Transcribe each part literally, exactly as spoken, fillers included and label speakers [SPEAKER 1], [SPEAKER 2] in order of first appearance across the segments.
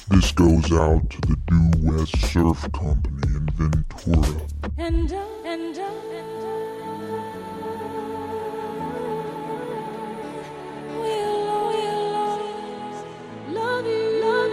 [SPEAKER 1] This goes out to the Due West Surf Company in Ventura. And, uh, and, uh, and, uh, we'll, we'll always love you, love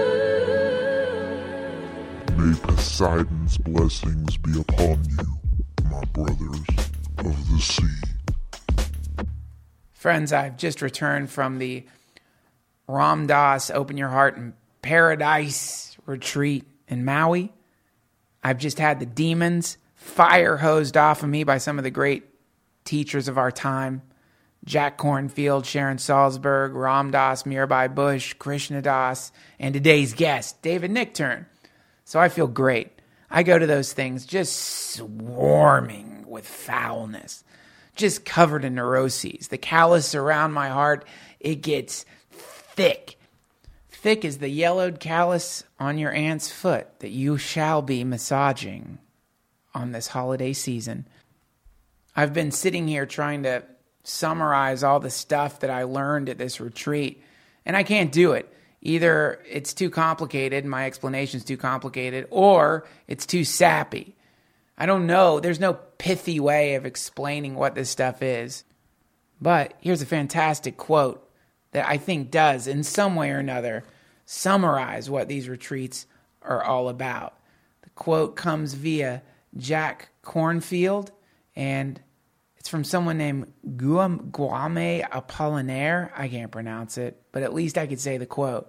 [SPEAKER 1] you. May Poseidon's blessings be upon you, my brothers of the sea.
[SPEAKER 2] Friends, I've just returned from the Ram Dass Open Your Heart and Paradise retreat in Maui. I've just had the demons fire hosed off of me by some of the great teachers of our time. Jack Kornfield, Sharon Salzberg, Ram Dass, Mirabai Bush, Krishna Das, and today's guest, David Nichtern. So I feel great. I go to those things just swarming with foulness, just covered in neuroses. The callus around my heart, it gets thick. Thick as the yellowed callus on your aunt's foot that you shall be massaging on this holiday season. I've been sitting here trying to summarize all the stuff that I learned at this retreat, and I can't do it. Either it's too complicated, my explanation's too complicated, or it's too sappy. I don't know. There's no pithy way of explaining what this stuff is. But here's a fantastic quote that I think does, in some way or another, summarize what these retreats are all about. The quote comes via Jack Kornfield, and it's from someone named Guam, Guame Apollinaire. I can't pronounce it, but at least I could say the quote.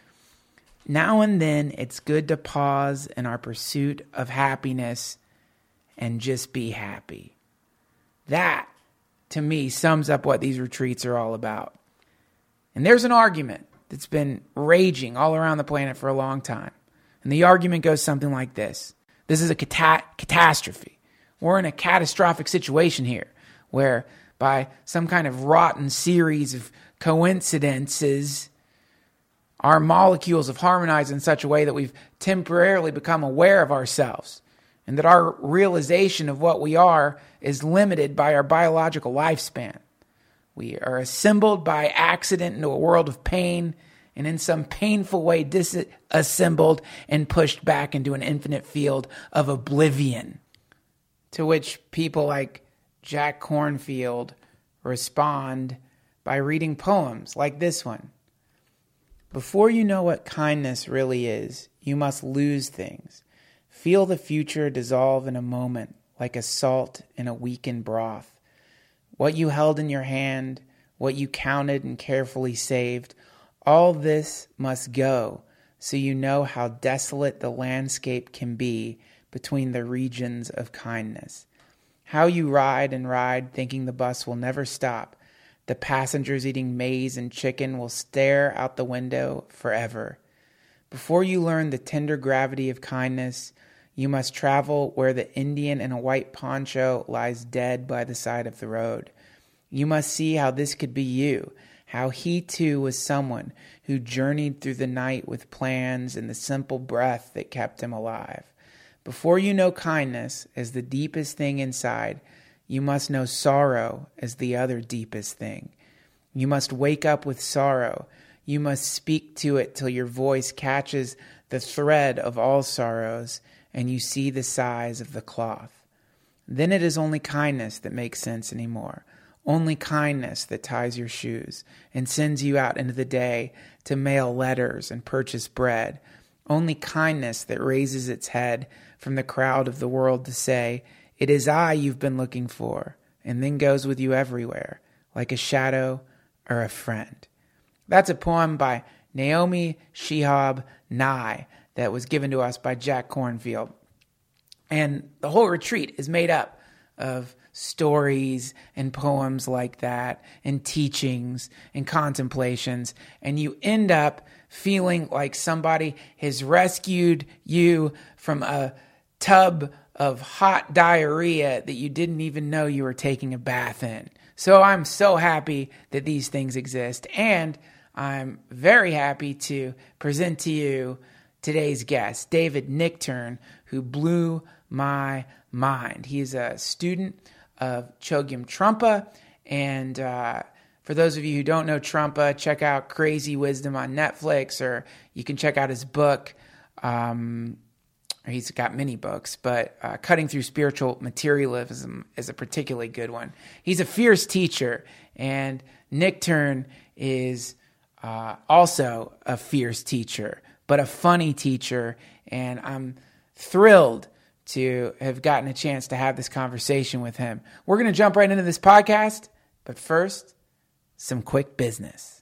[SPEAKER 2] Now and then, it's good to pause in our pursuit of happiness and just be happy. That, to me, sums up what these retreats are all about. And there's an argument that's been raging all around the planet for a long time. And the argument goes something like this. This is a cata- catastrophe. We're in a catastrophic situation here, where by some kind of rotten series of coincidences, our molecules have harmonized in such a way that we've temporarily become aware of ourselves, and that our realization of what we are is limited by our biological lifespan. We are assembled by accident into a world of pain, and in some painful way disassembled and pushed back into an infinite field of oblivion. To which people like Jack Kornfield respond by reading poems like this one. Before you know what kindness really is, you must lose things. Feel the future dissolve in a moment, like a salt in a weakened broth. What you held in your hand, what you counted and carefully saved, all this must go, so you know how desolate the landscape can be between the regions of kindness. How you ride and ride, thinking the bus will never stop. The passengers eating maize and chicken will stare out the window forever. Before you learn the tender gravity of kindness, you must travel where the Indian in a white poncho lies dead by the side of the road. You must see how this could be you, how he too was someone who journeyed through the night with plans and the simple breath that kept him alive. Before you know kindness as the deepest thing inside, you must know sorrow as the other deepest thing. You must wake up with sorrow. You must speak to it till your voice catches the thread of all sorrows and you see the size of the cloth. Then it is only kindness that makes sense anymore. Only kindness that ties your shoes and sends you out into the day to mail letters and purchase bread. Only kindness that raises its head from the crowd of the world to say, "It is I you've been looking for," and then goes with you everywhere, like a shadow or a friend. That's a poem by Naomi Shihab Nye that was given to us by Jack Kornfield. And the whole retreat is made up of stories and poems like that, and teachings and contemplations, and you end up feeling like somebody has rescued you from a tub of hot diarrhea that you didn't even know you were taking a bath in. So I'm so happy that these things exist, and I'm very happy to present to you today's guest, David Nichtern, who blew my mind. He is a student of Chogyam Trungpa, and uh, For those of you who don't know Trumpa, check out Crazy Wisdom on Netflix, or you can check out his book. Um, he's got many books, but uh, Cutting Through Spiritual Materialism is a particularly good one. He's a fierce teacher, and Nick Turn is uh, also a fierce teacher, but a funny teacher, and I'm thrilled to have gotten a chance to have this conversation with him. We're going to jump right into this podcast, but first, some quick business.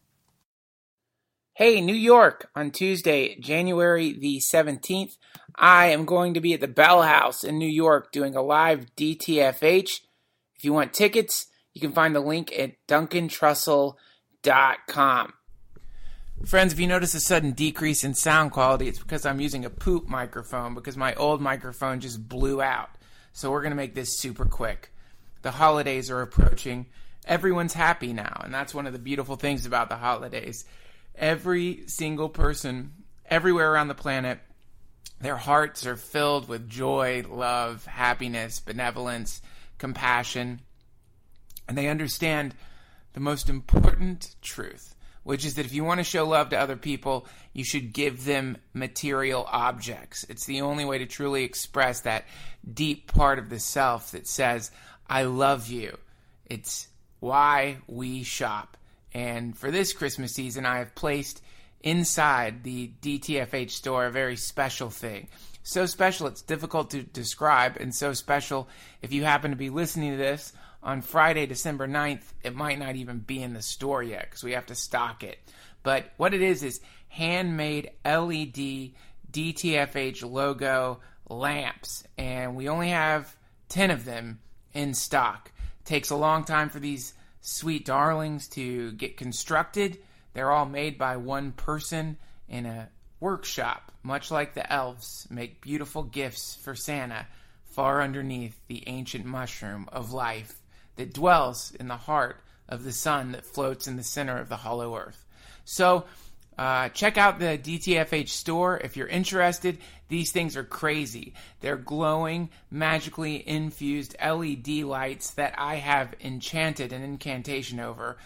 [SPEAKER 2] Hey, New York, on Tuesday, January the seventeenth, I am going to be at the Bell House in New York doing a live D T F H. If you want tickets, you can find the link at duncan trussell dot com. Friends, if you notice a sudden decrease in sound quality, it's because I'm using a poop microphone because my old microphone just blew out. So we're going to make this super quick. The holidays are approaching. Everyone's happy now, and that's one of the beautiful things about the holidays. Every single person, everywhere around the planet, their hearts are filled with joy, love, happiness, benevolence, compassion, and they understand the most important truth, which is that if you want to show love to other people, you should give them material objects. It's the only way to truly express that deep part of the self that says, I love you. It's why we shop. And for this Christmas season, I have placed inside the D T F H store a very special thing. So special it's difficult to describe, and so special if you happen to be listening to this on Friday, December ninth, it might not even be in the store yet because we have to stock it. But what it is is handmade L E D D T F H logo lamps, and we only have ten of them in stock. It takes a long time for these sweet darlings to get constructed. They're all made by one person in a workshop, much like the elves make beautiful gifts for Santa far underneath the ancient mushroom of life that dwells in the heart of the sun that floats in the center of the hollow earth. So uh, check out the D T F H store if you're interested. These things are crazy. They're glowing, magically infused L E D lights that I have enchanted an incantation over,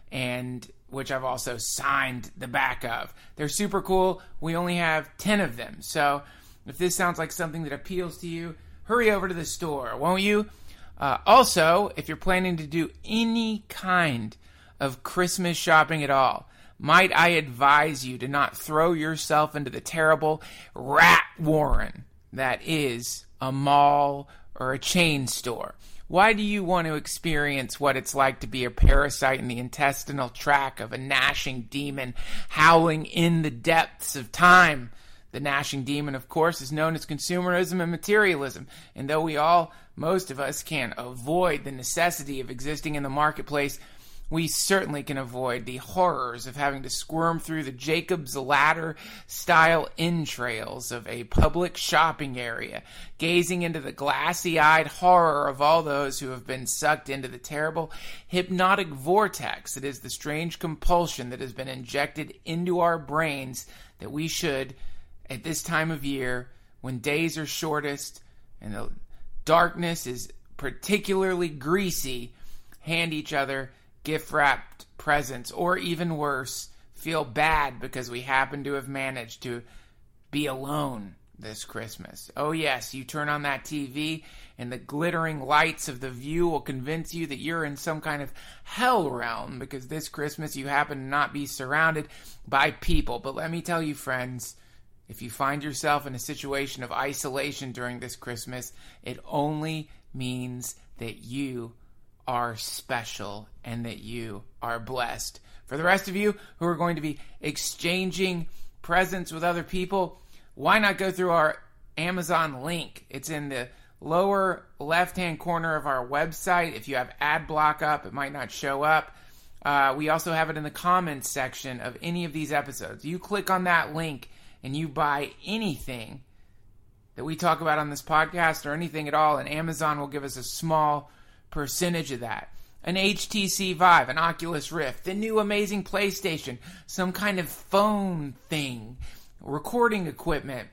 [SPEAKER 2] and which I've also signed the back of. They're super cool. We only have ten of them. So if this sounds like something that appeals to you, hurry over to the store, won't you? Uh, also, if you're planning to do any kind of Christmas shopping at all, might I advise you to not throw yourself into the terrible rat warren that is a mall or a chain store. Why do you want to experience what it's like to be a parasite in the intestinal tract of a gnashing demon howling in the depths of time? The gnashing demon, of course, is known as consumerism and materialism. And though we all, most of us, can't avoid the necessity of existing in the marketplace, we certainly can avoid the horrors of having to squirm through the Jacob's Ladder-style entrails of a public shopping area, gazing into the glassy-eyed horror of all those who have been sucked into the terrible hypnotic vortex that is the strange compulsion that has been injected into our brains that we should, at this time of year, when days are shortest and the darkness is particularly greasy, hand each other gift-wrapped presents, or even worse, feel bad because we happen to have managed to be alone this Christmas. Oh yes, you turn on that T V and the glittering lights of The View will convince you that you're in some kind of hell realm because this Christmas you happen to not be surrounded by people. But let me tell you, friends, if you find yourself in a situation of isolation during this Christmas, it only means that you are special and that you are blessed. For the rest of you who are going to be exchanging presents with other people, why not go through our Amazon link? It's in the lower left-hand corner of our website. If you have ad block up, it might not show up. Uh, we also have it in the comments section of any of these episodes. You click on that link and you buy anything that we talk about on this podcast or anything at all, and Amazon will give us a small percentage of that. An H T C Vive, an Oculus Rift, the new amazing PlayStation, some kind of phone thing, recording equipment,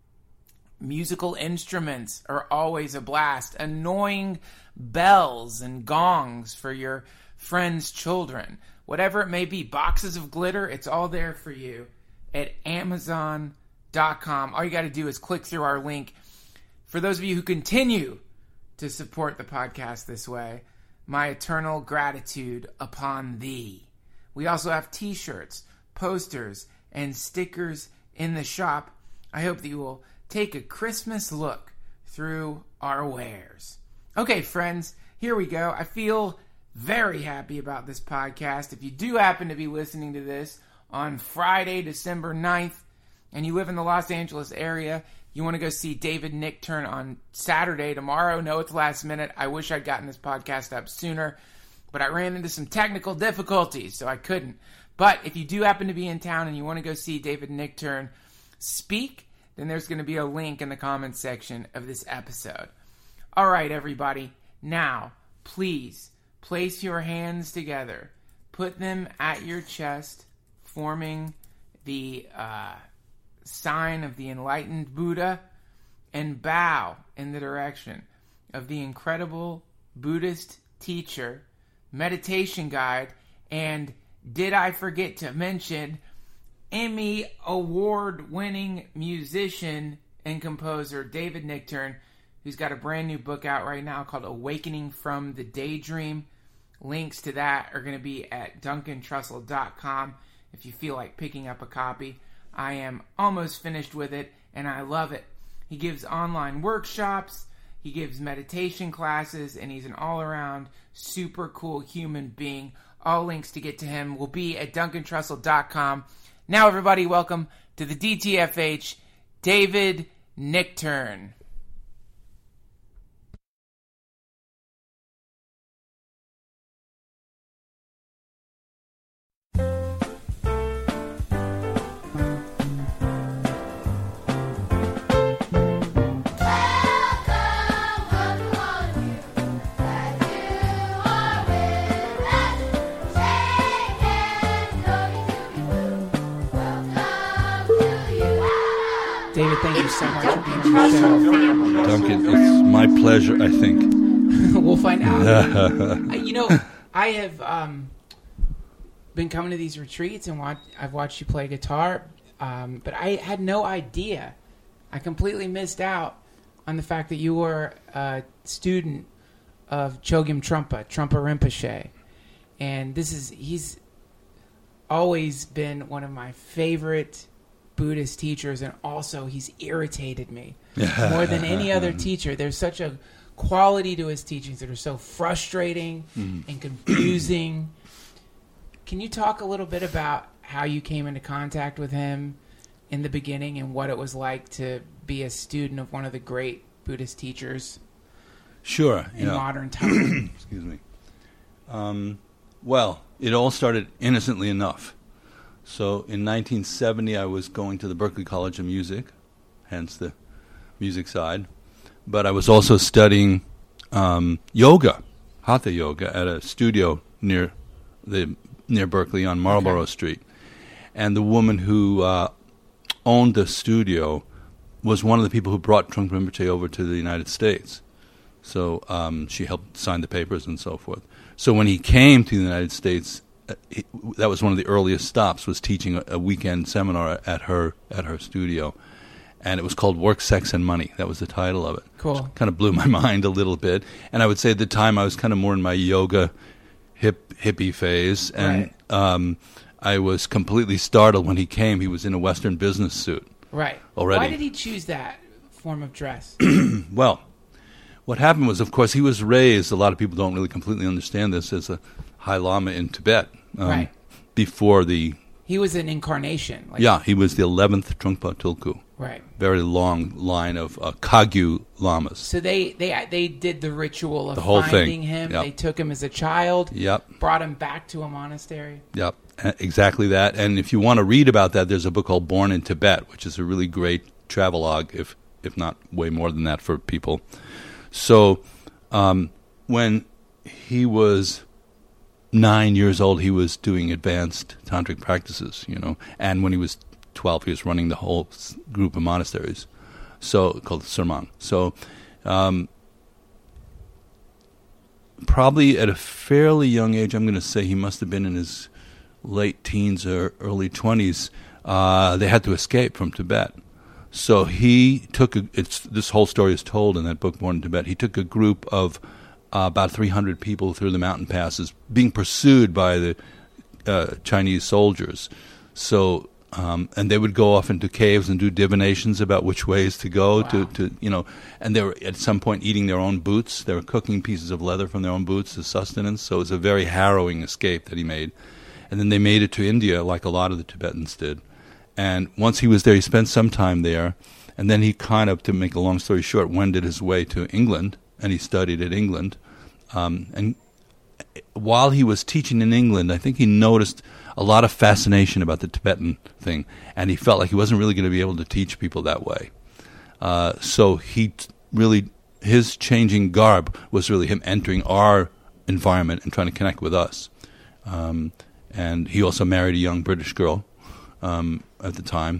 [SPEAKER 2] musical instruments are always a blast, annoying bells and gongs for your friends' children. whatever it may be, boxes of glitter, it's all there for you at amazon dot com. All you got to do is click through our link. For those of you who continue to support the podcast this way, my eternal gratitude upon thee. We also have t-shirts, posters, and stickers in the shop. I hope that you will take a Christmas look through our wares. Okay, friends, here we go. I feel very happy about this podcast. If you do happen to be listening to this on Friday, December ninth, and you live in the Los Angeles area, you want to go see David Nichtern on Saturday, tomorrow. No, it's last minute. I wish I'd gotten this podcast up sooner, but I ran into some technical difficulties, so I couldn't. But if you do happen to be in town and you want to go see David Nichtern speak, then there's going to be a link in the comments section of this episode. All right, everybody. Now, please place your hands together. Put them at your chest, forming the uh, sign of the enlightened Buddha, and bow in the direction of the incredible Buddhist teacher, meditation guide, and did I forget to mention, Emmy award-winning musician and composer David Nichtern, who's got a brand new book out right now called Awakening from the Daydream. Links to that are going to be at duncan trussell dot com if you feel like picking up a copy. I am almost finished with it, and I love it. He gives online workshops, he gives meditation classes, and he's an all-around super cool human being. All links to get to him will be at duncan trussell dot com. Now, everybody, welcome to the D T F H, David Nichtern. David, thank you so much for being on the show.
[SPEAKER 3] Duncan, it's my pleasure, I think.
[SPEAKER 2] We'll find out. You know, I have um, been coming to these retreats and watch, I've watched you play guitar, um, but I had no idea. I completely missed out on the fact that you were a student of Chogyam Trungpa, Trungpa Rinpoche. And this is, he's always been one of my favorite Buddhist teachers, and also he's irritated me more than any other teacher. There's such a quality to his teachings that are so frustrating mm. and confusing. Can you talk a little bit about how you came into contact with him in the beginning and what it was like to be a student of one of the great Buddhist teachers?
[SPEAKER 3] Sure.
[SPEAKER 2] In
[SPEAKER 3] yeah.
[SPEAKER 2] modern times.
[SPEAKER 3] Excuse me. Um, well, it all started innocently enough. So in nineteen seventy, I was going to the Berklee College of Music, hence the music side. But I was also studying um, yoga, hatha yoga, at a studio near the near Berkeley on Marlborough okay. Street. And the woman who uh, owned the studio was one of the people who brought Trungpa Rinpoche over to the United States. So um, she helped sign the papers and so forth. So when he came to the United States, uh, he, that was one of the earliest stops, was teaching a, a weekend seminar at her at her studio. And it was called Work, Sex, and Money. That was the title of it.
[SPEAKER 2] Cool.
[SPEAKER 3] Which kind of blew my mind a little bit. And I would say at the time I was kind of more in my yoga hip hippie phase. And
[SPEAKER 2] right.
[SPEAKER 3] um, I was completely startled when he came. He was in a Western business suit.
[SPEAKER 2] Right.
[SPEAKER 3] Already.
[SPEAKER 2] Why did he choose that form of dress?
[SPEAKER 3] Well, what happened was, of course, he was raised, a lot of people don't really completely understand this, as a High Lama in Tibet. Um,
[SPEAKER 2] right.
[SPEAKER 3] Before the...
[SPEAKER 2] He was an incarnation. Like
[SPEAKER 3] yeah, he was the eleventh Trungpa Tulku.
[SPEAKER 2] Right.
[SPEAKER 3] Very long line of uh, Kagyu lamas.
[SPEAKER 2] So they, they they did the ritual of
[SPEAKER 3] the whole
[SPEAKER 2] finding
[SPEAKER 3] thing.
[SPEAKER 2] him.
[SPEAKER 3] Yep.
[SPEAKER 2] They took him as a child.
[SPEAKER 3] Yep.
[SPEAKER 2] Brought him back to a monastery.
[SPEAKER 3] Yep. Exactly that. And if you want to read about that, there's a book called Born in Tibet, which is a really great travelogue, if if not way more than that for people. So um, when he was nine years old, he was doing advanced tantric practices, you know, and when he was twelve, he was running the whole group of monasteries, so called Surmang. So um, probably at a fairly young age, I'm going to say he must have been in his late teens or early twenties, uh, they had to escape from Tibet. So he took a, it's this whole story is told in that book, Born in Tibet. He took a group of uh, about three hundred people through the mountain passes, being pursued by the uh, Chinese soldiers. So um, and they would go off into caves and do divinations about which ways to go.
[SPEAKER 2] Wow.
[SPEAKER 3] To, to you know, and they were at some point eating their own boots. They were cooking pieces of leather from their own boots as sustenance. So it was a very harrowing escape that he made. And then they made it to India, like a lot of the Tibetans did. And once he was there, he spent some time there, and then he kind of, to make a long story short, wended his way to England, and he studied at England. Um, and while he was teaching in England, I think he noticed a lot of fascination about the Tibetan thing, and he felt like he wasn't really going to be able to teach people that way. Uh, so he t- really, his changing garb was really him entering our environment and trying to connect with us. Um, and he also married a young British girl. Um, at the time,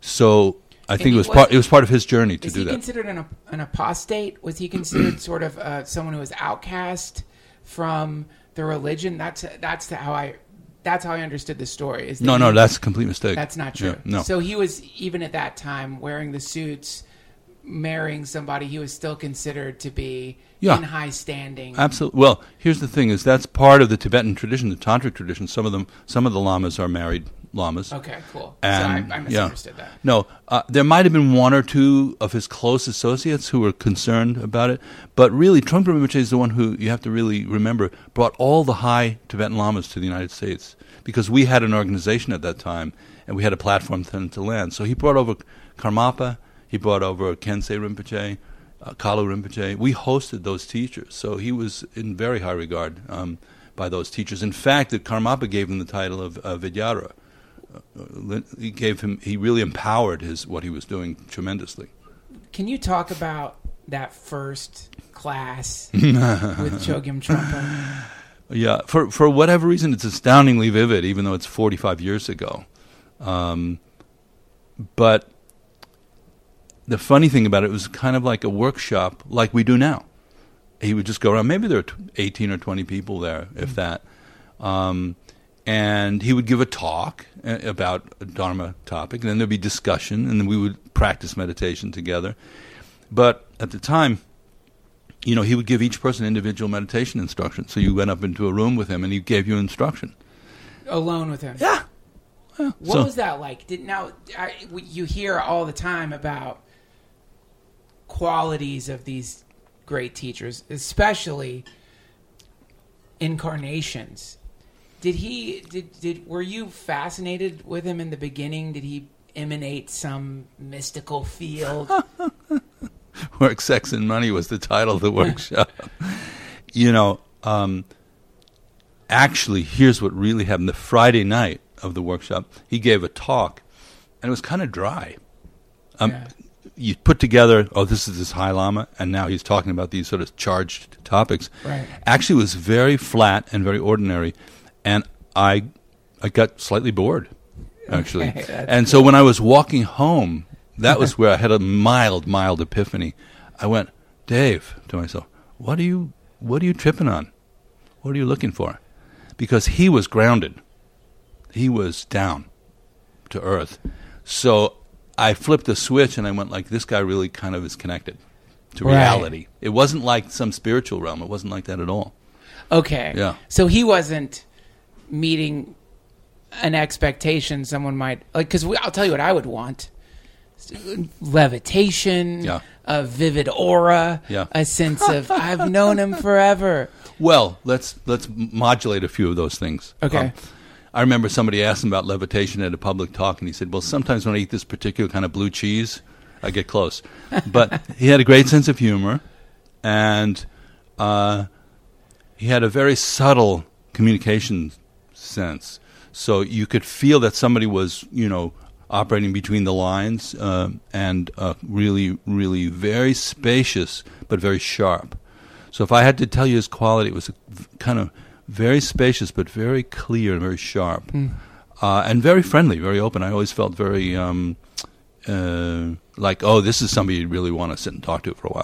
[SPEAKER 3] so I
[SPEAKER 2] And
[SPEAKER 3] think
[SPEAKER 2] he
[SPEAKER 3] it was
[SPEAKER 2] was-
[SPEAKER 3] part. It was part of his journey to
[SPEAKER 2] Is
[SPEAKER 3] do
[SPEAKER 2] he
[SPEAKER 3] that.
[SPEAKER 2] considered an, an apostate? Was he considered sort of uh, someone who was outcast from the religion? That's that's the, how I that's how I understood the story. Is that
[SPEAKER 3] No, no,
[SPEAKER 2] he-
[SPEAKER 3] that's a complete mistake.
[SPEAKER 2] that's not true.
[SPEAKER 3] Yeah, no,
[SPEAKER 2] So he was, even at that time, wearing the suits, marrying somebody. He was still considered to be
[SPEAKER 3] Yeah.
[SPEAKER 2] in high standing.
[SPEAKER 3] absolutely. Well, here's the thing: is that's part of the Tibetan tradition, the tantric tradition. Some of them, some of the lamas are married lamas.
[SPEAKER 2] Okay, cool.
[SPEAKER 3] And,
[SPEAKER 2] so I, I
[SPEAKER 3] yeah.
[SPEAKER 2] misunderstood that.
[SPEAKER 3] No, uh, there might have been one or two of his close associates who were concerned about it, but really, Trungpa Rinpoche is the one who, you have to really remember, brought all the high Tibetan lamas to the United States, because we had an organization at that time, and we had a platform for them to land. So he brought over Karmapa, he brought over Kensei Rinpoche, uh, Kalu Rinpoche. We hosted those teachers, so he was in very high regard um, by those teachers. In fact, that Karmapa gave him the title of uh, Vidyadhara. Uh, he gave him. He really empowered his what he was doing tremendously.
[SPEAKER 2] Can you talk about that first class with Chogyam Trungpa?
[SPEAKER 3] Yeah, for for whatever reason, it's astoundingly vivid, even though it's forty-five years ago. Um, but the funny thing about it, it was kind of like a workshop, like we do now. He would just go around. Maybe there were eighteen or twenty people there, if that. Um, And he would give a talk uh, about a Dharma topic, and then there'd be discussion, and then we would practice meditation together. But at the time, you know, he would give each person individual meditation instruction. So you went up into a room with him, and he gave you instruction.
[SPEAKER 2] Alone with him.
[SPEAKER 3] Yeah. yeah.
[SPEAKER 2] What
[SPEAKER 3] So-
[SPEAKER 2] was that like? Did now I, you hear all the time about qualities of these great teachers, especially incarnations. Did he? Did did? Were you fascinated with him in the beginning? Did he emanate some mystical field?
[SPEAKER 3] Work, Sex, and Money was the title of the workshop. You know, um, actually, here's what really happened. The Friday night of the workshop, he gave a talk, and it was kind of dry. Um,
[SPEAKER 2] Yeah.
[SPEAKER 3] You put together, oh, this is this High Lama, and now he's talking about these sort of charged topics.
[SPEAKER 2] Right.
[SPEAKER 3] Actually, it was very flat and very ordinary, and I, I got slightly bored, actually.
[SPEAKER 2] Okay, that's
[SPEAKER 3] and so when I was walking home, that was where I had a mild, mild epiphany. I went, Dave, to myself, what are you, what are you tripping on? What are you looking for? Because he was grounded. He was down to earth. So I flipped the switch and I went like, this guy really kind of is connected to
[SPEAKER 2] Right.
[SPEAKER 3] reality. It wasn't like some spiritual realm. It wasn't like that at all.
[SPEAKER 2] Okay.
[SPEAKER 3] Yeah.
[SPEAKER 2] So he wasn't meeting an expectation someone might like. Because I'll tell you what I would want: levitation,
[SPEAKER 3] Yeah.
[SPEAKER 2] a vivid aura,
[SPEAKER 3] Yeah.
[SPEAKER 2] a sense of I've known him forever.
[SPEAKER 3] Well, let's let's modulate a few of those things.
[SPEAKER 2] Okay.
[SPEAKER 3] Um, I remember somebody asked him about levitation at a public talk, and he said, well, sometimes when I eat this particular kind of blue cheese, I get close. But he had a great sense of humor, and uh, he had a very subtle communication sense. So you could feel that somebody was, you know, operating between the lines, uh, and uh, really, really very spacious, but very sharp. So if I had to tell you his quality, it was a v- kind of very spacious, but very clear and very sharp,
[SPEAKER 2] Mm.
[SPEAKER 3] uh, and very friendly, very open. I always felt very um, uh, like, oh, this is somebody you really want to sit and talk to for a while.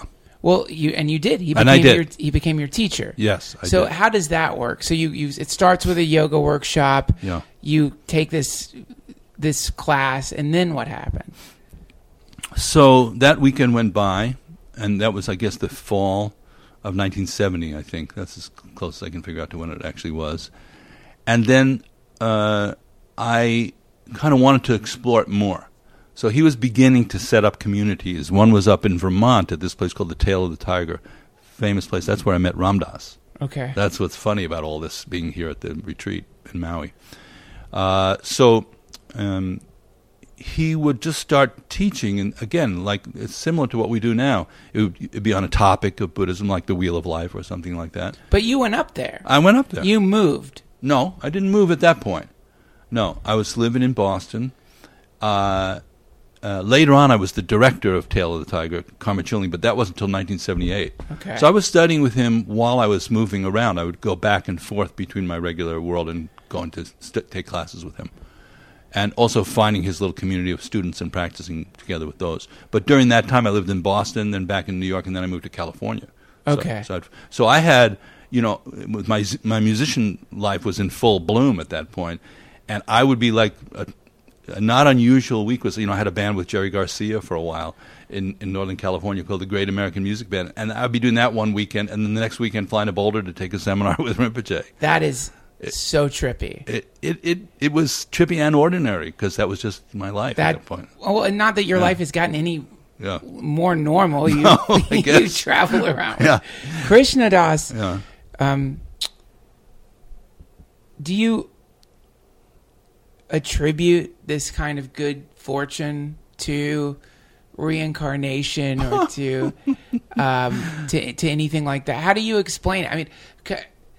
[SPEAKER 2] Well, you and you did. He became
[SPEAKER 3] And I did.
[SPEAKER 2] Your, he became your teacher.
[SPEAKER 3] Yes, I
[SPEAKER 2] so
[SPEAKER 3] did.
[SPEAKER 2] how does that work? So you, you it starts with a yoga workshop.
[SPEAKER 3] Yeah.
[SPEAKER 2] You take this this class, and then what happened?
[SPEAKER 3] So that weekend went by, and that was, I guess, the fall of nineteen seventy, I think. That's as close as I can figure out to when it actually was. And then uh, I kind of wanted to explore it more. So he was beginning to set up communities. One was up in Vermont at this place called the Tail of the Tiger, famous place. That's where I met Ram Dass.
[SPEAKER 2] Okay.
[SPEAKER 3] That's what's funny about all this being here at the retreat in Maui. Uh, so um, he would just start teaching, and again, like it's similar to what we do now. It would it'd be on a topic of Buddhism, like the Wheel of Life or something like that.
[SPEAKER 2] But you went up there.
[SPEAKER 3] I went up there.
[SPEAKER 2] You moved.
[SPEAKER 3] No, I didn't move at that point. No, I was living in Boston. Uh, uh, later on, I was the director of Tail of the Tiger, Karma Chilling, but that wasn't until nineteen seventy-eight.
[SPEAKER 2] Okay.
[SPEAKER 3] So I was studying with him while I was moving around. I would go back and forth between my regular world and going to st- take classes with him. And also finding his little community of students and practicing together with those. But during that time, I lived in Boston, then back in New York, and then I moved to California.
[SPEAKER 2] Okay.
[SPEAKER 3] So, so, so I had, you know, with my my musician life was in full bloom at that point, and I would be like a, a not unusual week was, you know, I had a band with Jerry Garcia for a while in, in Northern California called the Great American Music Band, and I'd be doing that one weekend, and then the next weekend flying to Boulder to take a seminar with Rinpoche.
[SPEAKER 2] That is so trippy.
[SPEAKER 3] It it it, it was trippy and ordinary because that was just my life
[SPEAKER 2] That,
[SPEAKER 3] at that point.
[SPEAKER 2] well, and not that your
[SPEAKER 3] Yeah.
[SPEAKER 2] life has gotten any
[SPEAKER 3] Yeah.
[SPEAKER 2] more normal. You,
[SPEAKER 3] No, I
[SPEAKER 2] you
[SPEAKER 3] guess.
[SPEAKER 2] travel around.
[SPEAKER 3] Yeah.
[SPEAKER 2] Krishna Das,
[SPEAKER 3] Yeah.
[SPEAKER 2] um, do you attribute this kind of good fortune to reincarnation or to um, to to anything like that? How do you explain it? I mean, c-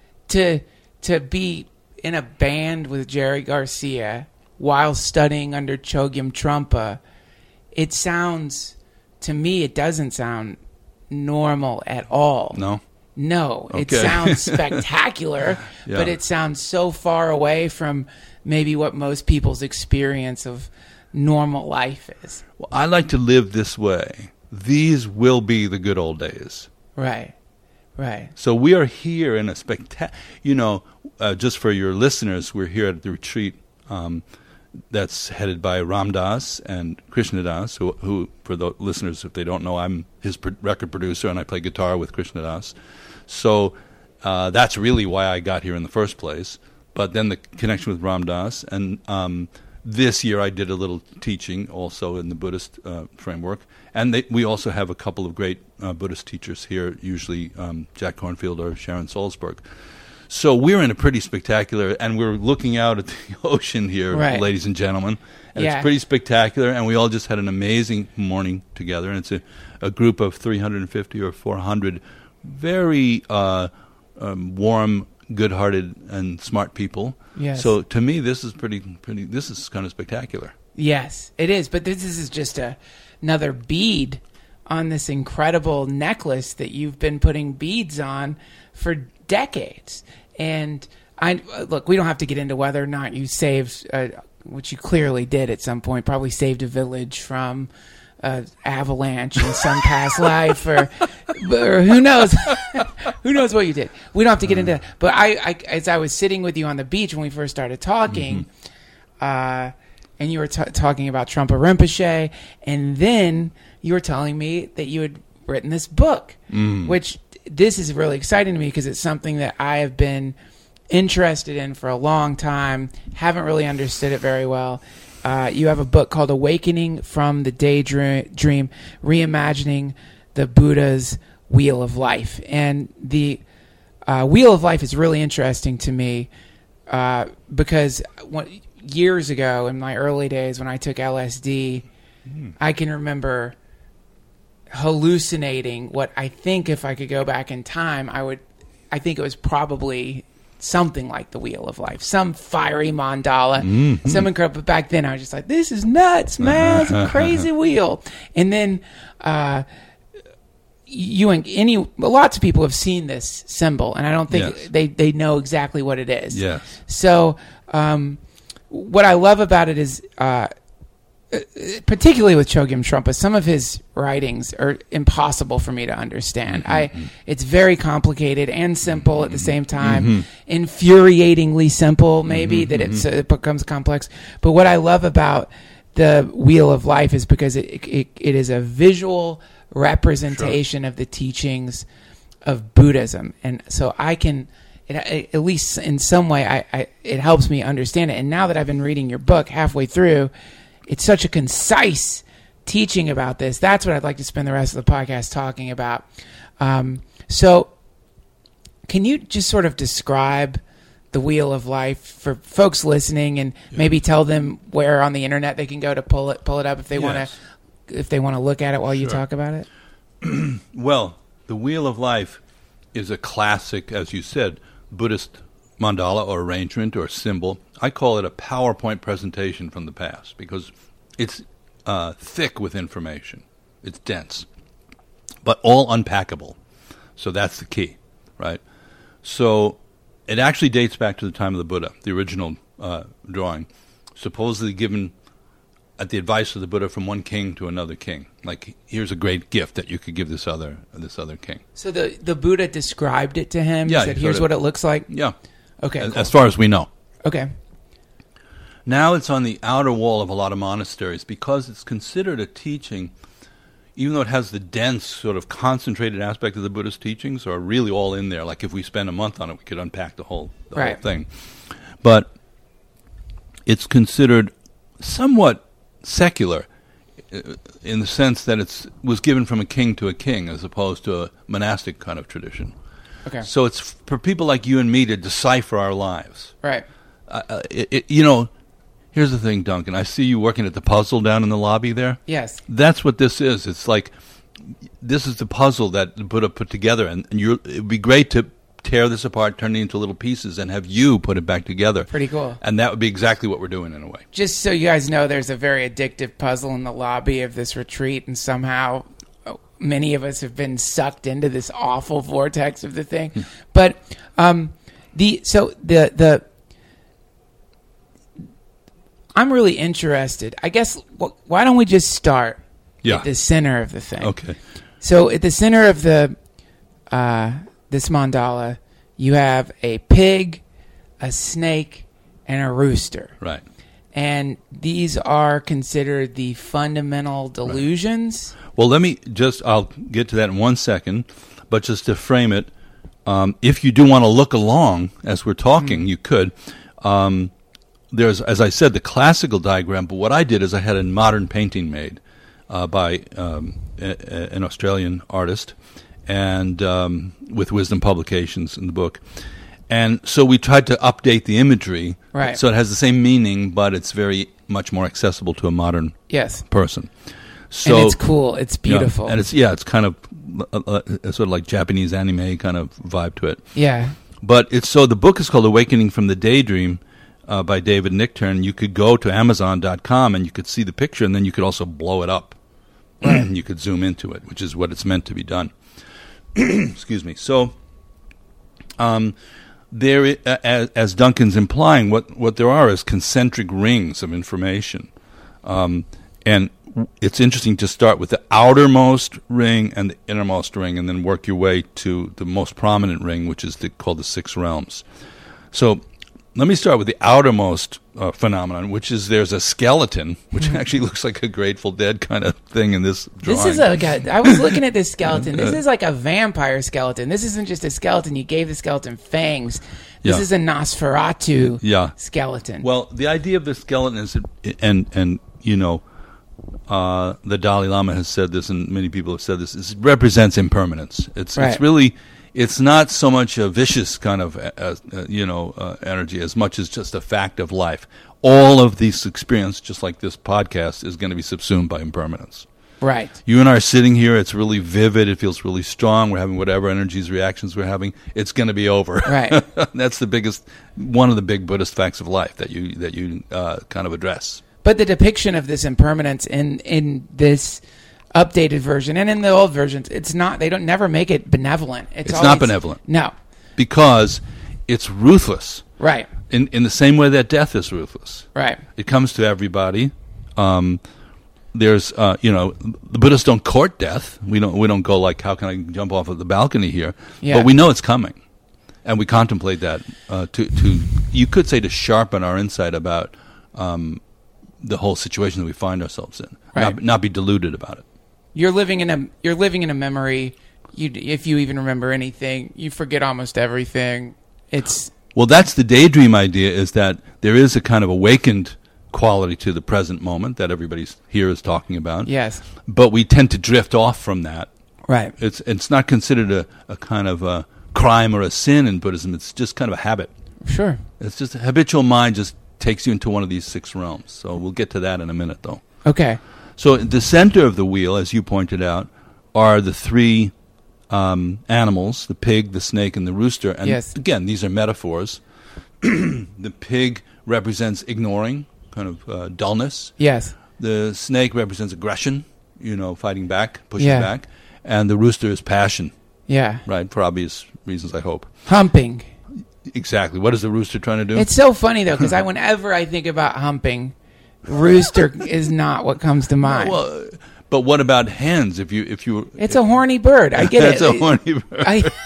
[SPEAKER 2] to to be in a band with Jerry Garcia while studying under Chogyam Trungpa, it sounds, to me, it doesn't sound normal at all.
[SPEAKER 3] No.
[SPEAKER 2] No, it
[SPEAKER 3] Okay.
[SPEAKER 2] sounds spectacular,
[SPEAKER 3] Yeah.
[SPEAKER 2] but it sounds so far away from maybe what most people's experience of normal life is.
[SPEAKER 3] Well, I like to live this way. These will be the good old days.
[SPEAKER 2] Right, right.
[SPEAKER 3] So we are here in a spectacular, you know, uh, just for your listeners, we're here at the retreat um, that's headed by Ram Dass and Krishna Das, who, who, for the listeners, if they don't know, I'm his pro- record producer and I play guitar with Krishna Das. So uh, that's really why I got here in the first place. But then the connection with Ram Dass, and um, this year I did a little teaching also in the Buddhist uh, framework. And they, we also have a couple of great uh, Buddhist teachers here, usually um, Jack Kornfield or Sharon Salzberg. So we're in a pretty spectacular, and we're looking out at the ocean here,
[SPEAKER 2] Right.
[SPEAKER 3] ladies and gentlemen. And
[SPEAKER 2] Yeah.
[SPEAKER 3] it's pretty spectacular, and we all just had an amazing morning together. And it's a, a group of three hundred fifty or four hundred very uh, um, warm, good-hearted, and smart people.
[SPEAKER 2] Yes.
[SPEAKER 3] So to me, this is pretty, pretty. This is kind of spectacular.
[SPEAKER 2] Yes, it is. But this is just a, another bead on this incredible necklace that you've been putting beads on for decades. And I look, we don't have to get into whether or not you saved, uh, which you clearly did at some point, probably saved a village from uh, avalanche in some past life, or, or who knows, who knows what you did. We don't have to get into that. But I, I, as I was sitting with you on the beach when we first started talking, mm-hmm. uh, and you were t- talking about Trungpa Rinpoche, and then you were telling me that you had written this book, mm. which this is really exciting to me because it's something that I have been interested in for a long time, haven't really understood it very well. Uh, you have a book called Awakening from the Daydream, Reimagining the Buddha's Wheel of Life. And the uh, Wheel of Life is really interesting to me uh, because when, years ago in my early days when I took L S D, mm. I can remember hallucinating what I think if I could go back in time, I would, I think it was probably something like the Wheel of Life, some fiery mandala, mm-hmm. some incredible. But back then I was just like, this is nuts, man. It's a crazy wheel. And then, uh, you and any, lots of people have seen this symbol, and I don't think
[SPEAKER 3] yes.
[SPEAKER 2] they, they know exactly what it is.
[SPEAKER 3] Yes.
[SPEAKER 2] So, um, what I love about it is, uh, particularly with Chogyam Trungpa, some of his writings are impossible for me to understand. Mm-hmm. I, it's very complicated and simple at the same time, mm-hmm. infuriatingly simple, maybe, mm-hmm. that it's, uh, it becomes complex. But what I love about the Wheel of Life is because it it, it is a visual representation sure. of the teachings of Buddhism. And so I can... It, at least in some way, I, I, it helps me understand it. And now that I've been reading your book halfway through, it's such a concise teaching about this. That's what I'd like to spend the rest of the podcast talking about. Um, so can you just sort of describe the Wheel of Life for folks listening, and yeah. maybe tell them where on the internet they can go to pull it pull it up if they yes. want to if they want to look at it while sure. you talk about it?
[SPEAKER 3] Well, the Wheel of Life is a classic, as you said, Buddhist mandala or arrangement or symbol. I call it a PowerPoint presentation from the past because it's uh, thick with information. It's dense, but all unpackable. So that's the key, right? So it actually dates back to the time of the Buddha, the original uh, drawing, supposedly given at the advice of the Buddha from one king to another king. Like, here's a great gift that you could give this other this other king.
[SPEAKER 2] So the, the Buddha described it to him?
[SPEAKER 3] Yeah.
[SPEAKER 2] He said, here's what it looks like?
[SPEAKER 3] Yeah.
[SPEAKER 2] Okay,
[SPEAKER 3] as,
[SPEAKER 2] cool.
[SPEAKER 3] as far as we know.
[SPEAKER 2] Okay.
[SPEAKER 3] Now it's on the outer wall of a lot of monasteries because it's considered a teaching, even though it has the dense, sort of concentrated aspect of the Buddhist teachings, are really all in there. Like, if we spend a month on it, we could unpack the whole, the
[SPEAKER 2] right.
[SPEAKER 3] whole thing. But it's considered somewhat secular in the sense that it was given from a king to a king as opposed to a monastic kind of tradition.
[SPEAKER 2] Okay.
[SPEAKER 3] So it's for people like you and me to decipher our lives.
[SPEAKER 2] Right.
[SPEAKER 3] Uh, it, it, you know, here's the thing, Duncan. I see you working at the puzzle down in the lobby there.
[SPEAKER 2] Yes.
[SPEAKER 3] That's what this is. It's like, this is the puzzle that the Buddha put together, and, and you're, it would be great to tear this apart, turn it into little pieces, and have you put it back together.
[SPEAKER 2] Pretty cool.
[SPEAKER 3] And that would be exactly what we're doing in a way.
[SPEAKER 2] Just so you guys know, there's a very addictive puzzle in the lobby of this retreat, and somehow many of us have been sucked into this awful vortex of the thing. But um, the so the the I'm really interested. I guess wh- why don't we just start
[SPEAKER 3] yeah.
[SPEAKER 2] at the center of the thing?
[SPEAKER 3] Okay.
[SPEAKER 2] So at the center of the uh, this mandala, you have a pig, a snake, and a rooster.
[SPEAKER 3] Right.
[SPEAKER 2] And these are considered the fundamental delusions.
[SPEAKER 3] Right. Well, let me just, I'll get to that in one second, but just to frame it, um, if you do want to look along as we're talking, mm-hmm. you could. Um, there's, as I said, the classical diagram, but what I did is I had a modern painting made uh, by um, a, a, an Australian artist, and um, with Wisdom Publications in the book. And so we tried to update the imagery,
[SPEAKER 2] right.
[SPEAKER 3] so it has the same meaning, but it's very much more accessible to a modern
[SPEAKER 2] yes.
[SPEAKER 3] person. So,
[SPEAKER 2] and it's cool. It's beautiful.
[SPEAKER 3] Yeah, and it's yeah, it's kind of uh, uh, sort of like Japanese anime kind of vibe to it.
[SPEAKER 2] Yeah.
[SPEAKER 3] But it's so the book is called Awakening from the Daydream uh, by David Nichtern. You could go to Amazon dot com and you could see the picture, and then you could also blow it up.
[SPEAKER 2] Right.
[SPEAKER 3] You could zoom into it, which is what it's meant to be done. Excuse me. So, um, there, uh, as, as Duncan's implying, what, what there are is concentric rings of information. Um, and it's interesting to start with the outermost ring and the innermost ring, and then work your way to the most prominent ring, which is the, called the Six Realms. So let me start with the outermost uh, phenomenon, which is there's a skeleton, which actually looks like a Grateful Dead kind of thing in this drawing.
[SPEAKER 2] This is a guy, I was looking at this skeleton. This is like a vampire skeleton. This isn't just a skeleton. You gave the skeleton fangs. This
[SPEAKER 3] yeah.
[SPEAKER 2] is a Nosferatu
[SPEAKER 3] yeah.
[SPEAKER 2] skeleton.
[SPEAKER 3] Well, the idea of the skeleton is, and, and you know, uh, the Dalai Lama has said this, and many people have said this, is it represents impermanence. It's
[SPEAKER 2] right.
[SPEAKER 3] it's really... It's not so much a vicious kind of, uh, uh, you know, uh, energy as much as just a fact of life. All of this experience, just like this podcast, is going to be subsumed by impermanence.
[SPEAKER 2] Right.
[SPEAKER 3] You and I are sitting here. It's really vivid. It feels really strong. We're having whatever energies, reactions we're having. It's going to be over.
[SPEAKER 2] Right.
[SPEAKER 3] That's the biggest, one of the big Buddhist facts of life that you that you uh, kind of address.
[SPEAKER 2] But the depiction of this impermanence in in this updated version and in the old versions, it's not, they don't never make it benevolent. It's,
[SPEAKER 3] it's
[SPEAKER 2] always,
[SPEAKER 3] not benevolent.
[SPEAKER 2] No.
[SPEAKER 3] Because it's ruthless.
[SPEAKER 2] Right.
[SPEAKER 3] In in the same way that death is ruthless.
[SPEAKER 2] Right.
[SPEAKER 3] It comes to everybody, um, there's, uh, you know, the Buddhists don't court death. We don't. We don't go like, how can I jump off of the balcony here?
[SPEAKER 2] Yeah.
[SPEAKER 3] But we know it's coming, and we contemplate that uh, to, to, you could say, to sharpen our insight about um, the whole situation that we find ourselves in,
[SPEAKER 2] Right.
[SPEAKER 3] not, not be deluded about it.
[SPEAKER 2] You're living in a you're living in a memory. You, if you even remember anything, you forget almost everything. It's
[SPEAKER 3] Well, that's the daydream idea, is that there is a kind of awakened quality to the present moment that everybody here is talking about.
[SPEAKER 2] yes,
[SPEAKER 3] But we tend to drift off from that.
[SPEAKER 2] right.
[SPEAKER 3] It's it's not considered a, a kind of a crime or a sin in Buddhism. It's just kind of a habit.
[SPEAKER 2] Sure.
[SPEAKER 3] It's just a habitual mind just takes you into one of these six realms. So we'll get to that in a minute, though.
[SPEAKER 2] Okay.
[SPEAKER 3] So the center of the wheel, as you pointed out, are the three um, animals, the pig, the snake, and the rooster. And
[SPEAKER 2] Yes.
[SPEAKER 3] again, these are metaphors. The pig represents ignoring, kind of uh, dullness.
[SPEAKER 2] Yes.
[SPEAKER 3] The snake represents aggression, you know, fighting back, pushing
[SPEAKER 2] Yeah.
[SPEAKER 3] back. And the rooster is passion,
[SPEAKER 2] Yeah.
[SPEAKER 3] right, for obvious reasons, I hope.
[SPEAKER 2] Humping.
[SPEAKER 3] Exactly. What is the rooster trying to do?
[SPEAKER 2] It's so funny though, because I whenever I think about humping, rooster is not what comes to mind.
[SPEAKER 3] Well, but what about hens? If you, if you,
[SPEAKER 2] It's a horny bird. I get
[SPEAKER 3] it's
[SPEAKER 2] it.
[SPEAKER 3] a horny bird.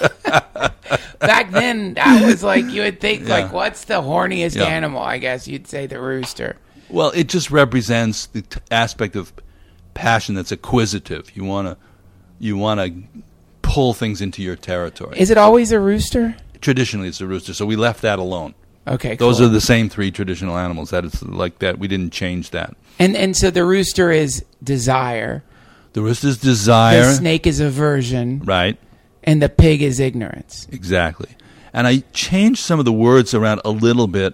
[SPEAKER 2] I, back then, that was like you would think,
[SPEAKER 3] Yeah.
[SPEAKER 2] like, what's the horniest
[SPEAKER 3] Yeah.
[SPEAKER 2] animal? I guess you'd say the rooster.
[SPEAKER 3] Well, it just represents the t- aspect of passion that's acquisitive. You want to, you want to pull things into your territory.
[SPEAKER 2] Is it always a rooster?
[SPEAKER 3] Traditionally, it's a rooster, so we left that alone.
[SPEAKER 2] Okay,
[SPEAKER 3] Those
[SPEAKER 2] cool.
[SPEAKER 3] are the same three traditional animals. That is like that. We didn't change that.
[SPEAKER 2] and and so the rooster is desire,
[SPEAKER 3] The rooster's desire,
[SPEAKER 2] the snake is aversion,
[SPEAKER 3] right?
[SPEAKER 2] and the pig is ignorance.
[SPEAKER 3] Exactly. And I changed some of the words around a little bit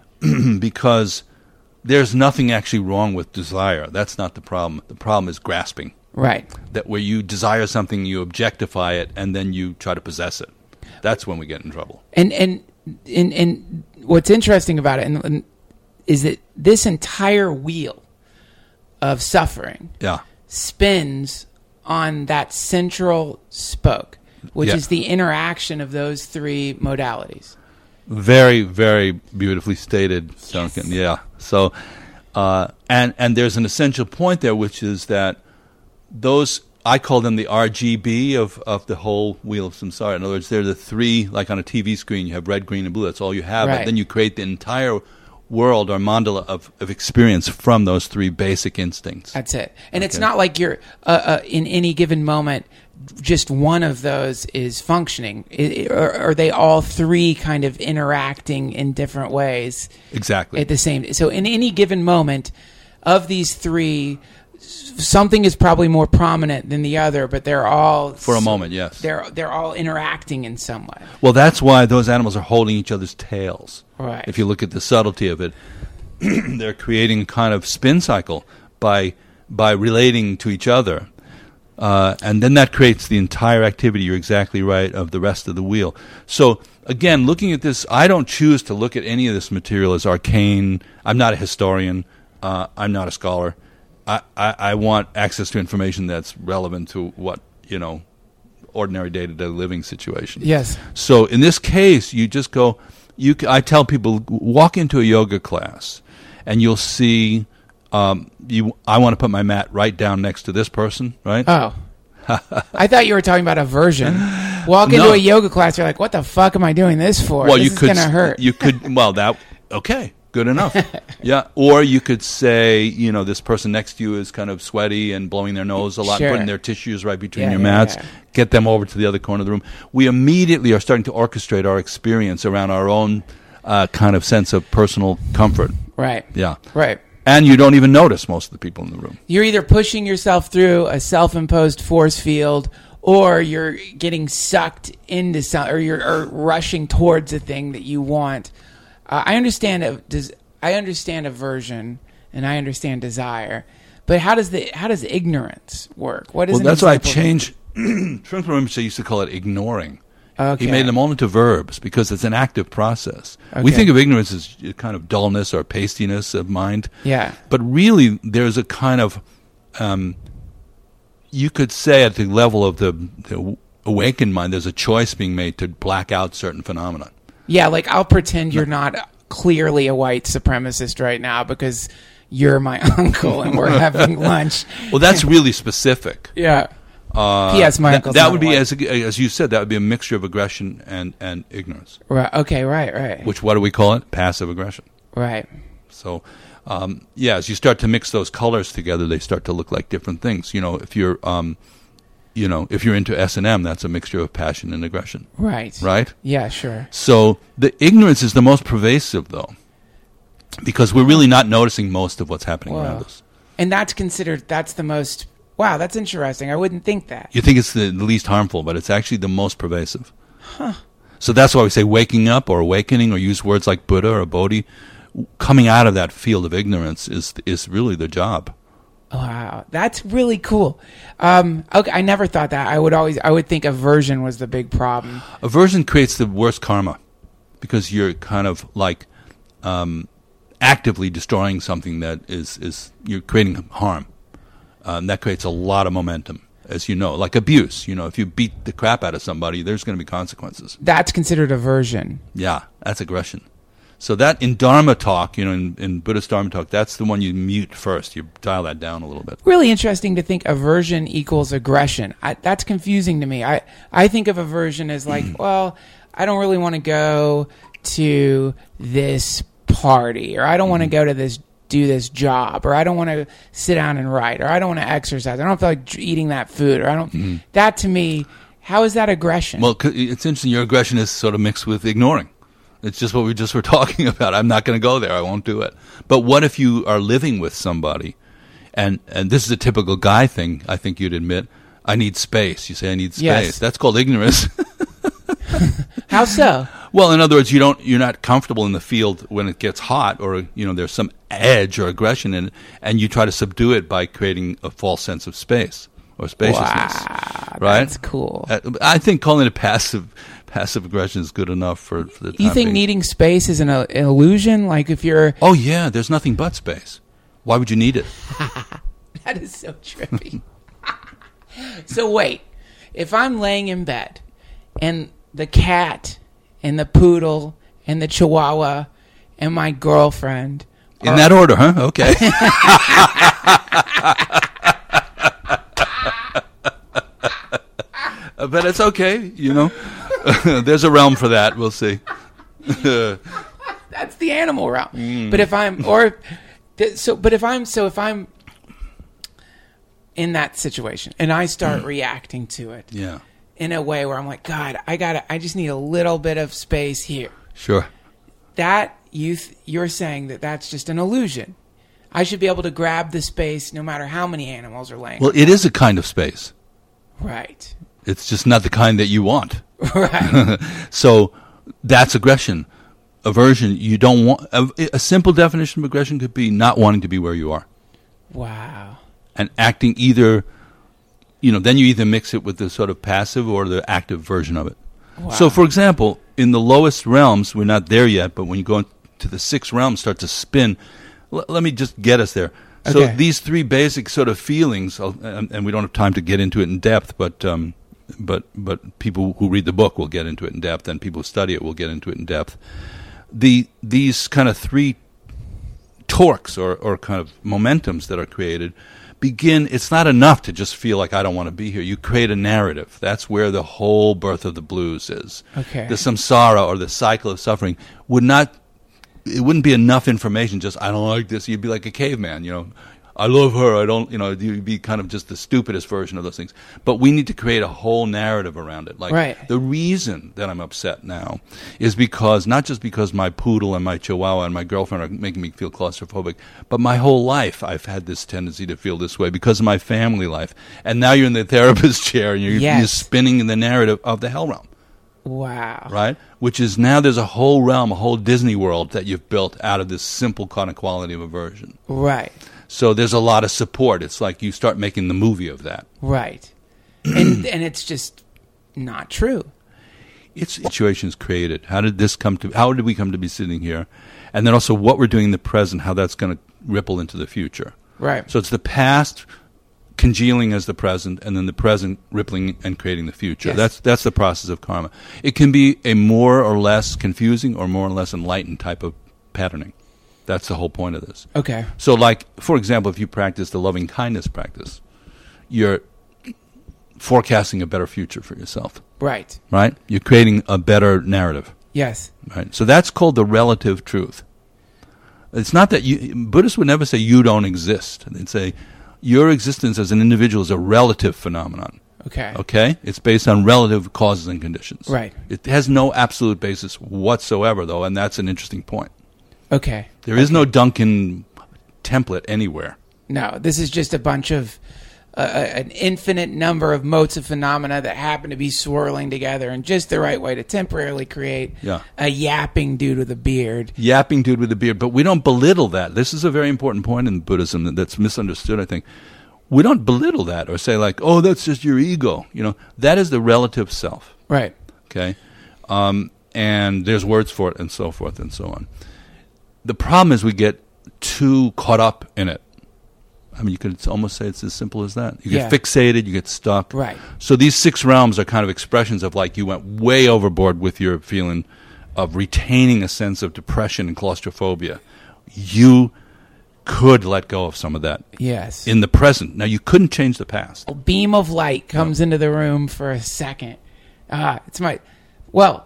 [SPEAKER 3] because there's nothing actually wrong with desire. That's not the problem. The problem is grasping.
[SPEAKER 2] Right.
[SPEAKER 3] That where you desire something, you objectify it, and then you try to possess it. That's when we get in trouble.
[SPEAKER 2] And and and, and what's interesting about it and, and is that this entire wheel of suffering
[SPEAKER 3] Yeah.
[SPEAKER 2] spins on that central spoke, which
[SPEAKER 3] Yeah.
[SPEAKER 2] is the interaction of those three modalities.
[SPEAKER 3] Very, very beautifully stated, Duncan. Yeah. So, uh, and and there's an essential point there, which is that those, I call them the R G B of, of the whole wheel of samsara. In other words, they're the three, like on a T V screen, you have red, green, and blue. That's all you have.
[SPEAKER 2] Right.
[SPEAKER 3] But then you create the entire world or mandala of, of experience from those three basic instincts.
[SPEAKER 2] That's it. And it's
[SPEAKER 3] Okay.
[SPEAKER 2] not like you're uh, uh, in any given moment, just one of those is functioning. I- I- Or are they all three kind of interacting in different ways
[SPEAKER 3] Exactly.
[SPEAKER 2] at the same? So in any given moment of these three, s- something is probably more prominent than the other, but they're all
[SPEAKER 3] For a moment, yes.
[SPEAKER 2] They're they're all interacting in some way.
[SPEAKER 3] Well, that's why those animals are holding each other's tails.
[SPEAKER 2] Right.
[SPEAKER 3] If you look at the subtlety of it, they're creating a kind of spin cycle by by relating to each other. Uh, and then that creates the entire activity, you're exactly right, of the rest of the wheel. So, again, looking at this, I don't choose to look at any of this material as arcane. I'm not a historian. Uh, I'm not a scholar. I, I, I want access to information that's relevant to what, you know, ordinary day-to-day living situation.
[SPEAKER 2] Yes.
[SPEAKER 3] So in this case, you just go. You, c- I tell people, walk into a yoga class, and you'll see. Um, you, I want to put my mat right down next to this person, right?
[SPEAKER 2] Oh. I thought you were talking about aversion. Walk into
[SPEAKER 3] No.
[SPEAKER 2] a yoga class, you're like, what the fuck am I doing this for?
[SPEAKER 3] well,
[SPEAKER 2] this
[SPEAKER 3] you
[SPEAKER 2] is
[SPEAKER 3] could.
[SPEAKER 2] going to
[SPEAKER 3] s-
[SPEAKER 2] hurt.
[SPEAKER 3] You could. Well, that okay. Good enough. Yeah. Or you could say, you know, this person next to you is kind of sweaty and blowing their nose a lot,
[SPEAKER 2] Sure.
[SPEAKER 3] putting their tissues right between
[SPEAKER 2] Yeah,
[SPEAKER 3] your
[SPEAKER 2] yeah,
[SPEAKER 3] mats.
[SPEAKER 2] yeah.
[SPEAKER 3] Get them over to the other corner of the room. We immediately are starting to orchestrate our experience around our own uh, kind of sense of personal comfort.
[SPEAKER 2] Right.
[SPEAKER 3] Yeah.
[SPEAKER 2] Right.
[SPEAKER 3] And you don't even notice most of the people in the room.
[SPEAKER 2] You're either pushing yourself through a self-imposed force field, or you're getting sucked into some, or you're or rushing towards a thing that you want. Uh, I understand. A, does I understand aversion and I understand desire, but how does the how does ignorance work? What is
[SPEAKER 3] Well,
[SPEAKER 2] an
[SPEAKER 3] that's why I
[SPEAKER 2] example of-
[SPEAKER 3] changed. Trungpa Rinpoche used to call it ignoring.
[SPEAKER 2] Okay.
[SPEAKER 3] He made them all into verbs because it's an active process. We
[SPEAKER 2] Okay.
[SPEAKER 3] think of ignorance as a kind of dullness or pastiness of mind.
[SPEAKER 2] Yeah.
[SPEAKER 3] But really, there's a kind of, um, you could say at the level of the, the awakened mind, there's a choice being made to black out certain phenomena.
[SPEAKER 2] Yeah, like I'll pretend you're not clearly a white supremacist right now because you're my uncle and we're having lunch.
[SPEAKER 3] Well, that's really specific.
[SPEAKER 2] Yeah.
[SPEAKER 3] Uh,
[SPEAKER 2] P S. My
[SPEAKER 3] that,
[SPEAKER 2] uncle's
[SPEAKER 3] that
[SPEAKER 2] not
[SPEAKER 3] would be,
[SPEAKER 2] white.
[SPEAKER 3] as as you said, that would be a mixture of aggression and, and ignorance.
[SPEAKER 2] Right. Okay. Right. Right.
[SPEAKER 3] Which, what do we call it? Passive aggression.
[SPEAKER 2] Right.
[SPEAKER 3] So, um, yeah, as you start to mix those colors together, they start to look like different things. You know, if you're, um, you know, if you're into S and M, that's a mixture of passion and aggression.
[SPEAKER 2] Right.
[SPEAKER 3] Right?
[SPEAKER 2] Yeah. Sure.
[SPEAKER 3] So the ignorance is the most pervasive, though, because we're really not noticing most of what's happening
[SPEAKER 2] Whoa.
[SPEAKER 3] around us.
[SPEAKER 2] And that's considered. That's the most. Wow. That's interesting. I wouldn't think that.
[SPEAKER 3] You think it's the least harmful, but it's actually the most pervasive. Huh. So that's why we say waking up or awakening, or use words like Buddha or Bodhi. Coming out of that field of ignorance is is really the job.
[SPEAKER 2] Wow, that's really cool. Um, okay, I never thought that. I would always, I would think aversion was the big problem.
[SPEAKER 3] Aversion creates the worst karma because you're kind of like um, actively destroying something that is is you're creating harm. Um, that creates a lot of momentum, as you know, like abuse. You know, if you beat the crap out of somebody, there's going to be consequences.
[SPEAKER 2] That's considered aversion.
[SPEAKER 3] Yeah, that's aggression. So that in Dharma talk, you know, in, in Buddhist Dharma talk, that's the one you mute first. You dial that down a little bit.
[SPEAKER 2] Really interesting to think aversion equals aggression. I, that's confusing to me. I, I think of aversion as like, well, I don't really want to go to this party, or I don't want to go to this, do this job, or I don't want to sit down and write, or I don't want to exercise. I don't feel like eating that food, or I don't. Mm-hmm. That to me, how is that aggression?
[SPEAKER 3] Well, it's interesting. Your aggression is sort of mixed with ignoring. It's just what we just were talking about. I'm not going to go there. I won't do it. But what if you are living with somebody, and, and this is a typical guy thing, I think you'd admit, I need space. You say, I need space.
[SPEAKER 2] Yes.
[SPEAKER 3] That's called ignorance.
[SPEAKER 2] How so?
[SPEAKER 3] Well, in other words, you don't, you're not comfortable in the field when it gets hot, or, you know, there's some edge or aggression in it, and you try to subdue it by creating a false sense of space or spaciousness.
[SPEAKER 2] Wow,
[SPEAKER 3] right?
[SPEAKER 2] That's cool.
[SPEAKER 3] I think calling it passive passive aggression is good enough for, for the time
[SPEAKER 2] You think
[SPEAKER 3] being.
[SPEAKER 2] needing space is an, uh, an illusion? Like if you're...
[SPEAKER 3] Oh, yeah, there's nothing but space. Why would you need it?
[SPEAKER 2] That is so trippy. So wait, if I'm laying in bed and the cat and the poodle and the chihuahua and my girlfriend...
[SPEAKER 3] In that order, huh? Okay. But it's okay, you know. There's a realm for that. We'll see.
[SPEAKER 2] That's the animal realm.
[SPEAKER 3] Mm.
[SPEAKER 2] But if I'm or th- so, but if I'm so if I'm in that situation and I start mm. reacting to it,
[SPEAKER 3] yeah,
[SPEAKER 2] in a way where I'm like, God, I gotta, I just need a little bit of space here.
[SPEAKER 3] Sure.
[SPEAKER 2] That you th- you're saying that that's just an illusion. I should be able to grab the space no matter how many animals are laying.
[SPEAKER 3] Well, it is a kind of space.
[SPEAKER 2] Right.
[SPEAKER 3] It's just not the kind that you want.
[SPEAKER 2] Right.
[SPEAKER 3] So that's aggression. Aversion, you don't want... A, a simple definition of aggression could be not wanting to be where you are.
[SPEAKER 2] Wow.
[SPEAKER 3] And acting either... You know, then you either mix it with the sort of passive or the active version of it.
[SPEAKER 2] Wow.
[SPEAKER 3] So, for example, in the lowest realms, we're not there yet, but when you go into the sixth realm, start to spin... L- let me just get us there. So
[SPEAKER 2] Okay.
[SPEAKER 3] these three basic sort of feelings, uh, and, and we don't have time to get into it in depth, but... Um, But but people who read the book will get into it in depth, and people who study it will get into it in depth. The these kind of three torques or, or kind of momentums that are created begin. It's not enough to just feel like I don't want to be here. You create a narrative. That's where the whole birth of the blues is.
[SPEAKER 2] Okay.
[SPEAKER 3] The samsara or the cycle of suffering would not. It wouldn't be enough information. Just I don't like this. You'd be like a caveman, you know. I love her. I don't, you know, you'd be kind of just the stupidest version of those things. But we need to create a whole narrative around it. Like
[SPEAKER 2] right.
[SPEAKER 3] The reason that I'm upset now is because, not just because my poodle and my chihuahua and my girlfriend are making me feel claustrophobic, but my whole life I've had this tendency to feel this way because of my family life. And now you're in the therapist chair and you're,
[SPEAKER 2] yes.
[SPEAKER 3] you're spinning in the narrative of the hell realm.
[SPEAKER 2] Wow.
[SPEAKER 3] Right? Which is now there's a whole realm, a whole Disney world that you've built out of this simple kind of quality of aversion.
[SPEAKER 2] Right.
[SPEAKER 3] So there's a lot of support. It's like you start making the movie of that.
[SPEAKER 2] Right. and and it's just not true.
[SPEAKER 3] It's situations created. How did this come to, how did we come to be sitting here? And then also what we're doing in the present, how that's going to ripple into the future.
[SPEAKER 2] Right.
[SPEAKER 3] So it's the past congealing as the present, and then the present rippling and creating the future.
[SPEAKER 2] Yes.
[SPEAKER 3] That's that's the process of karma. It can be a more or less confusing or more or less enlightened type of patterning. That's the whole point of this.
[SPEAKER 2] Okay.
[SPEAKER 3] So, like, for example, if you practice the loving kindness practice, you're forecasting a better future for yourself,
[SPEAKER 2] Right.
[SPEAKER 3] right? You're creating a better narrative,
[SPEAKER 2] Yes.
[SPEAKER 3] right? So that's called the relative truth. It's not that you, Buddhists would never say you don't exist. They'd say your existence as an individual is a relative phenomenon.
[SPEAKER 2] Okay.
[SPEAKER 3] Okay? It's based on relative causes and conditions.
[SPEAKER 2] Right.
[SPEAKER 3] It has no absolute basis whatsoever, though, and that's an interesting point.
[SPEAKER 2] Okay.
[SPEAKER 3] There is no Duncan template anywhere.
[SPEAKER 2] No, this is just a bunch of uh, an infinite number of modes of phenomena that happen to be swirling together in just the right way to temporarily create
[SPEAKER 3] Yeah.
[SPEAKER 2] a yapping dude with a beard.
[SPEAKER 3] Yapping dude with a beard, but we don't belittle that. This is a very important point in Buddhism that's misunderstood, I think. We don't belittle that or say like, oh, that's just your ego. You know, that is the relative self.
[SPEAKER 2] Right.
[SPEAKER 3] Okay? Um, and there's words for it and so forth and so on. The problem is we get too caught up in it. I mean, you could almost say it's as simple as that. You get
[SPEAKER 2] Yeah.
[SPEAKER 3] fixated, you get stuck.
[SPEAKER 2] Right.
[SPEAKER 3] So these six realms are kind of expressions of like you went way overboard with your feeling of retaining a sense of depression and claustrophobia. You could let go of some of that
[SPEAKER 2] Yes.
[SPEAKER 3] in the present. Now, you couldn't change the past.
[SPEAKER 2] A beam of light comes into the room for a second. Ah, it's my. Well,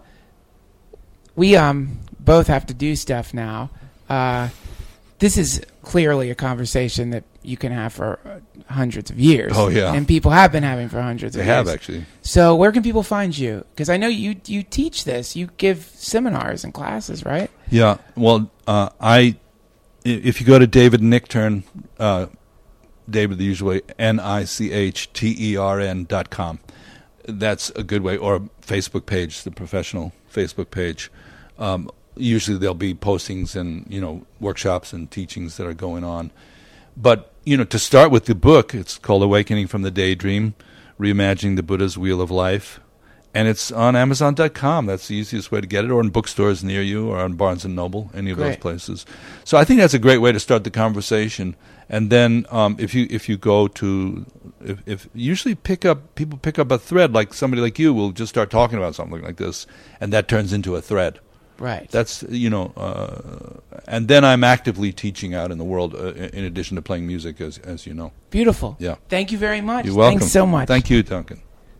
[SPEAKER 2] we um both have to do stuff now. Uh, this is clearly a conversation that you can have for uh, hundreds of years.
[SPEAKER 3] Oh, yeah.
[SPEAKER 2] And people have been having for hundreds
[SPEAKER 3] They
[SPEAKER 2] of years.
[SPEAKER 3] have, actually.
[SPEAKER 2] So where can people find you? Because I know you you teach this. You give seminars and classes, right?
[SPEAKER 3] Yeah. Well, uh, I, i- if you go to David Nichtern, uh, David the usual way, N I C H T E R N dot com. That's a good way, or Facebook page, the professional Facebook page. Um, usually there'll be postings and, you know, workshops and teachings that are going on. But, you know, to start with the book, it's called Awakening from the Daydream, Reimagining the Buddha's Wheel of Life. And it's on Amazon dot com. That's the easiest way to get it, or in bookstores near you, or on Barnes and Noble, any of those
[SPEAKER 2] Great.
[SPEAKER 3] places. So I think that's a great way to start the conversation. And then um, if you if you go to, if, if usually pick up, people pick up a thread, like somebody like you will just start talking about something like this, and that turns into a thread.
[SPEAKER 2] Right.
[SPEAKER 3] That's, you know, uh, and then I'm actively teaching out in the world uh, in addition to playing music, as as you know.
[SPEAKER 2] Beautiful.
[SPEAKER 3] Yeah.
[SPEAKER 2] Thank you very much.
[SPEAKER 3] You're welcome.
[SPEAKER 2] Thanks so much.
[SPEAKER 3] Thank you, Duncan.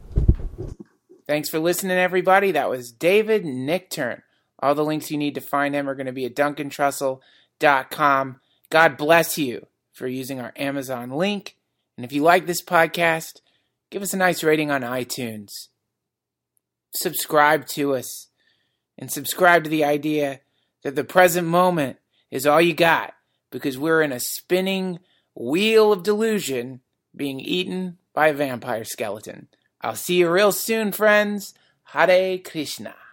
[SPEAKER 2] Thanks for listening, everybody. That was David Nichtern. All the links you need to find him are going to be at duncan trussell dot com. God bless you for using our Amazon link. And if you like this podcast, give us a nice rating on iTunes. Subscribe to us. And subscribe to the idea that the present moment is all you got, because we're in a spinning wheel of delusion being eaten by a vampire skeleton. I'll see you real soon, friends. Hare Krishna.